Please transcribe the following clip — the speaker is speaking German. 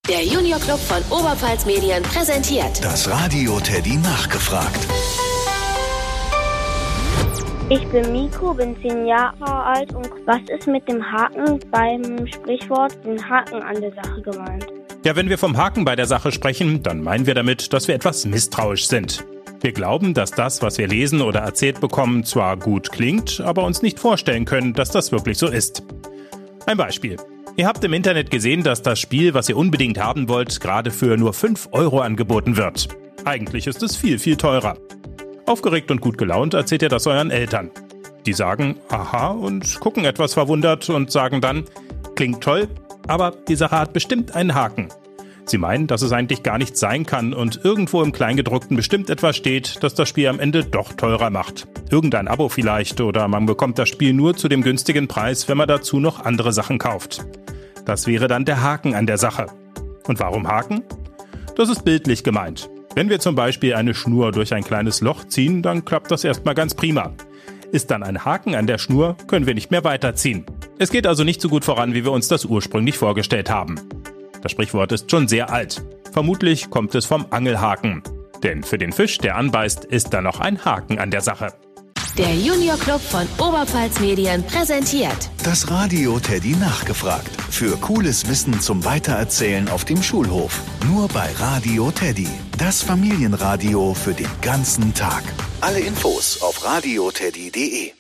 Der Junior Club von Oberpfalz Medien präsentiert Das Radio Teddy nachgefragt. Ich bin Miko, bin 10 Jahre alt und was ist mit dem Haken beim Sprichwort den Haken an der Sache gemeint? Ja, wenn wir vom Haken bei der Sache sprechen, dann meinen wir damit, dass wir etwas misstrauisch sind. Wir glauben, dass das, was wir lesen oder erzählt bekommen, zwar gut klingt, aber uns nicht vorstellen können, dass das wirklich so ist. Ein Beispiel. Ihr habt im Internet gesehen, dass das Spiel, was ihr unbedingt haben wollt, gerade für nur 5 € angeboten wird. Eigentlich ist es viel, viel teurer. Aufgeregt und gut gelaunt erzählt ihr das euren Eltern. Die sagen, aha, und gucken etwas verwundert und sagen dann, klingt toll, aber die Sache hat bestimmt einen Haken. Sie meinen, dass es eigentlich gar nicht sein kann und irgendwo im Kleingedruckten bestimmt etwas steht, das das Spiel am Ende doch teurer macht. Irgendein Abo vielleicht oder man bekommt das Spiel nur zu dem günstigen Preis, wenn man dazu noch andere Sachen kauft. Das wäre dann der Haken an der Sache. Und warum Haken? Das ist bildlich gemeint. Wenn wir zum Beispiel eine Schnur durch ein kleines Loch ziehen, dann klappt das erstmal ganz prima. Ist dann ein Haken an der Schnur, können wir nicht mehr weiterziehen. Es geht also nicht so gut voran, wie wir uns das ursprünglich vorgestellt haben. Das Sprichwort ist schon sehr alt. Vermutlich kommt es vom Angelhaken. Denn für den Fisch, der anbeißt, ist da noch ein Haken an der Sache. Der Junior Club von Oberpfalz Medien präsentiert Das Radio Teddy nachgefragt. Für cooles Wissen zum Weitererzählen auf dem Schulhof. Nur bei Radio Teddy. Das Familienradio für den ganzen Tag. Alle Infos auf radioteddy.de.